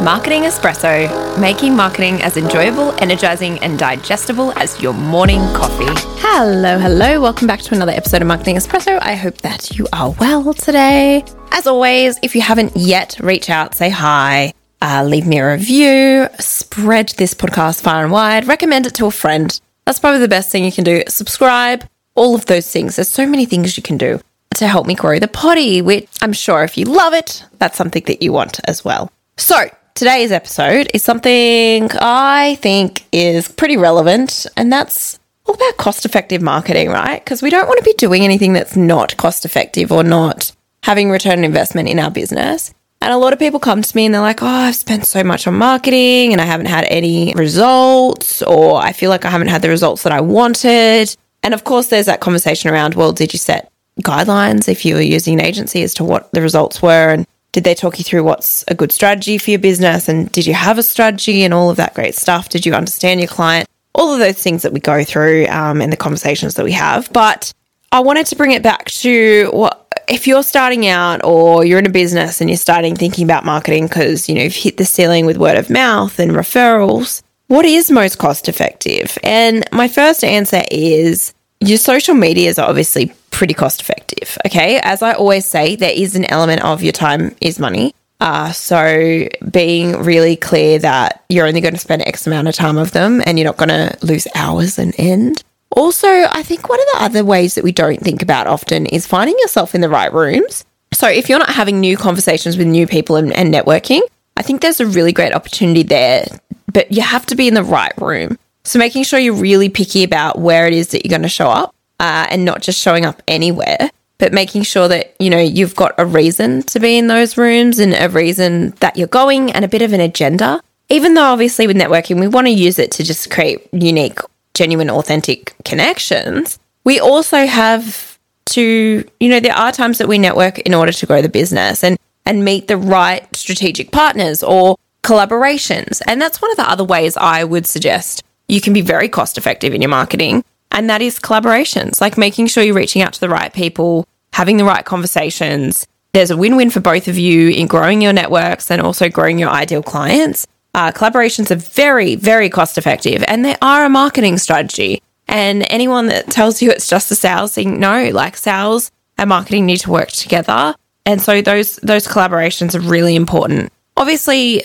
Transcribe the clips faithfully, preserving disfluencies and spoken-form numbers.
Marketing Espresso, making marketing as enjoyable, energizing, and digestible as your morning coffee. Hello, hello. Welcome back to another episode of Marketing Espresso. I hope that you are well today. As always, if you haven't yet, reach out, say hi, uh, leave me a review, spread this podcast far and wide, recommend it to a friend. That's probably the best thing you can do. Subscribe, all of those things. There's so many things you can do to help me grow the potty, which I'm sure if you love it, that's something that you want as well. So today's episode is something I think is pretty relevant, and that's all about cost-effective marketing, right? Because we don't want to be doing anything that's not cost-effective or not having return on investment in our business. And a lot of people come to me and they're like, oh, I've spent so much on marketing and I haven't had any results, or I feel like I haven't had the results that I wanted. And of course, there's that conversation around, well, did you set guidelines if you were using an agency as to what the results were, and did they talk you through what's a good strategy for your business, and did you have a strategy and all of that great stuff? Did you understand your client? All of those things that we go through um, and the conversations that we have. But I wanted to bring it back to what if you're starting out or you're in a business and you're starting thinking about marketing because, you know, you've hit the ceiling with word of mouth and referrals, what is most cost effective? And my first answer is your social media is obviously pretty cost effective. Okay. As I always say, there is an element of your time is money. Uh, so being really clear that you're only going to spend X amount of time of them and you're not going to lose hours and end. Also, I think one of the other ways that we don't think about often is finding yourself in the right rooms. So if you're not having new conversations with new people and, and networking, I think there's a really great opportunity there, but you have to be in the right room. So making sure you're really picky about where it is that you're going to show up uh, and not just showing up anywhere, but making sure that, you know, you've got a reason to be in those rooms and a reason that you're going and a bit of an agenda. Even though obviously with networking, we want to use it to just create unique, genuine, authentic connections. We also have to, you know, there are times that we network in order to grow the business and, and meet the right strategic partners or collaborations. And that's one of the other ways I would suggest you can be very cost effective in your marketing. And that is collaborations, like making sure you're reaching out to the right people, having the right conversations. There's a win-win for both of you in growing your networks and also growing your ideal clients. Uh, collaborations are very, very cost effective, and they are a marketing strategy. And anyone that tells you it's just a sales thing, no, like sales and marketing need to work together. And so those those collaborations are really important. Obviously,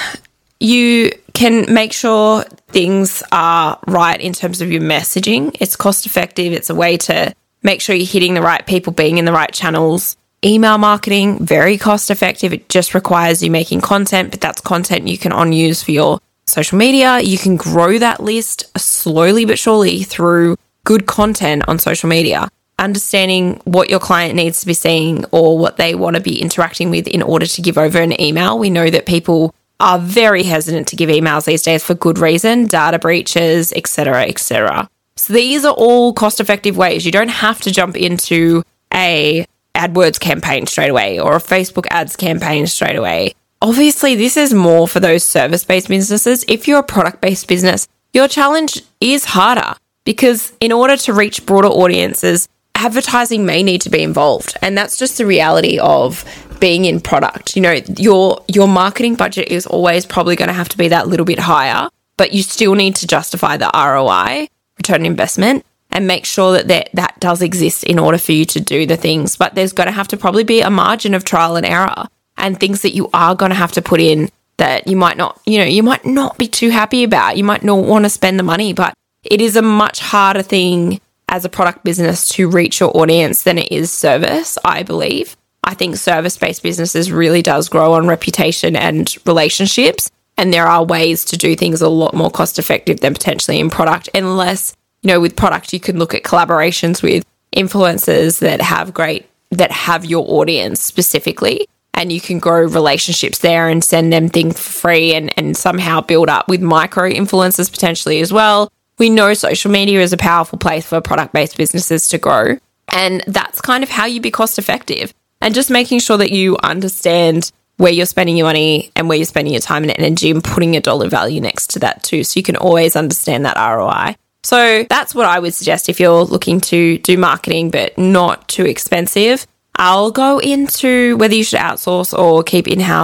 you can make sure things are right in terms of your messaging. It's cost effective. It's a way to make sure you're hitting the right people, being in the right channels. Email marketing, very cost effective. It just requires you making content, but that's content you can on use for your social media. You can grow that list slowly but surely through good content on social media. Understanding what your client needs to be seeing or what they want to be interacting with in order to give over an email. We know that people are very hesitant to give emails these days for good reason, data breaches, et cetera, et cetera. So these are all cost-effective ways. You don't have to jump into a AdWords campaign straight away or a Facebook ads campaign straight away. Obviously, this is more for those service-based businesses. If you're a product-based business, your challenge is harder because in order to reach broader audiences, advertising may need to be involved. And that's just the reality of being in product. You know, your your marketing budget is always probably going to have to be that little bit higher, but you still need to justify the R O I, return on investment, and make sure that that, that does exist in order for you to do the things. But there's going to have to probably be a margin of trial and error and things that you are going to have to put in that you might not, you know, you might not be too happy about. You might not want to spend the money, but it is a much harder thing as a product business to reach your audience than it is service, I believe. I think service-based businesses really does grow on reputation and relationships, and there are ways to do things a lot more cost-effective than potentially in product, unless, you know, with product you can look at collaborations with influencers that have great, that have your audience specifically, and you can grow relationships there and send them things for free and, and somehow build up with micro-influencers potentially as well. We know social media is a powerful place for product-based businesses to grow, and that's kind of how you be cost-effective. And just making sure that you understand where you're spending your money and where you're spending your time and energy and putting a dollar value next to that too. So you can always understand that R O I. So that's what I would suggest if you're looking to do marketing, but not too expensive. I'll go into whether you should outsource or keep in-house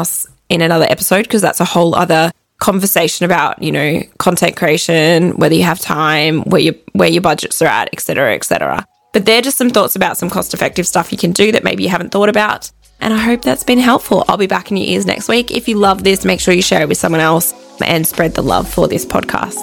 in another episode because that's a whole other conversation about, you know, content creation, whether you have time, where your where your budgets are at, et cetera, et cetera. But they're just some thoughts about some cost-effective stuff you can do that maybe you haven't thought about. And I hope that's been helpful. I'll be back in your ears next week. If you love this, make sure you share it with someone else and spread the love for this podcast.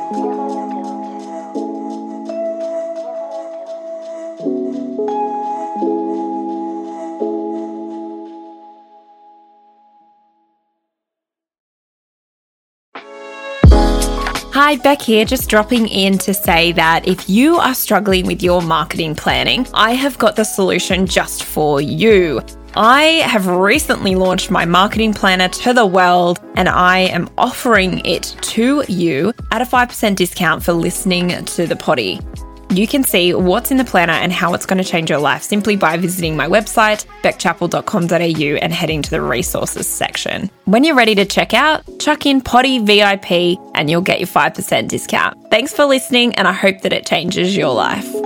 Hi, Beck here, just dropping in to say that if you are struggling with your marketing planning, I have got the solution just for you. I have recently launched my marketing planner to the world, and I am offering it to you at a five percent discount for listening to the potty. You can see what's in the planner and how it's going to change your life simply by visiting my website, beck chappell dot com dot a u, and heading to the resources section. When you're ready to check out, chuck in Potty V I P and you'll get your five percent discount. Thanks for listening, and I hope that it changes your life.